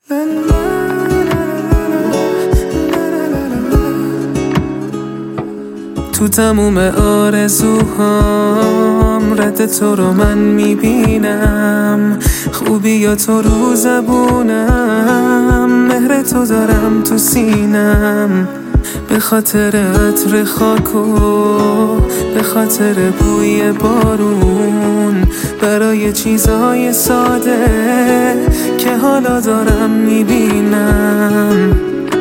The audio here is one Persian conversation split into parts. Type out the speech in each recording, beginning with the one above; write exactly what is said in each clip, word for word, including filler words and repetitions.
تو تموم آرزوهام رد تو رو من میبینم، خوبی یا تو رو زبونم، مهر تو دارم تو سینم. به خاطر عطر خاک و به خاطر بوی بارون، برای چیزای ساده که حالا دارم میبینم،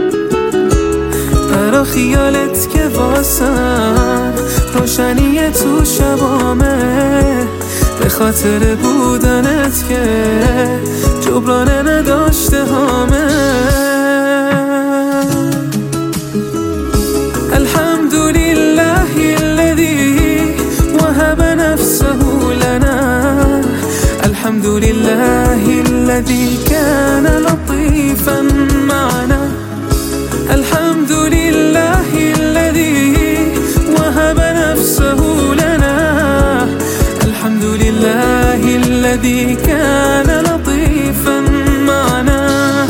برا خیالت که واسم روشنی تو شبامه، به خاطر بودنت که جبران نداشته هامه. الحمدلله الذي وهب نفسه لنا، الحمدلله الذي كان لطيفا معنا، الحمد لله الذي وهب نفسه لنا، الحمد لله الذي كان لطيفا معنا.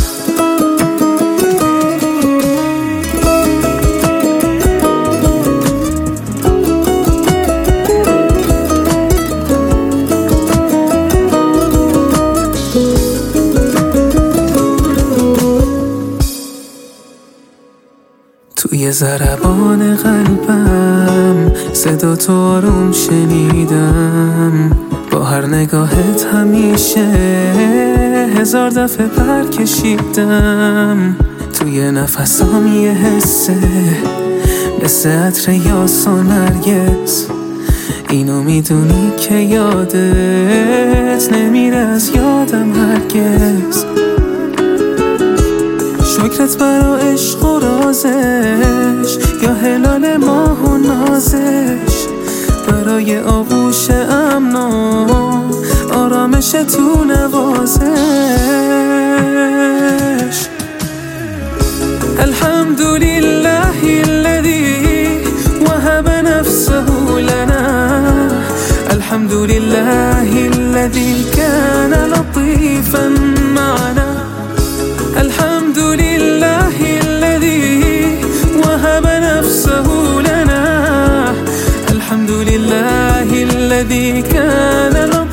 توی ضربان قلبم صدا تو آروم شنیدم، با هر نگاهت همیشه هزار دفعه پر کشیدم. توی نفسام یه حسه مثل عطر یاس و نرگس، اینو میدونی که یادت نمیره از یادم هرگز. شکرت برا عشق و رازش، یا هلال ماه و نازش، برای آغوش امن و آرامش تو نوازش. الحمد لله الذي وهب نفسه لنا، الحمد لله الذي كان لطيفا معنا، الحمد لله الذي وهب نفسه لنا، الحمد لله الذي كان لطيفا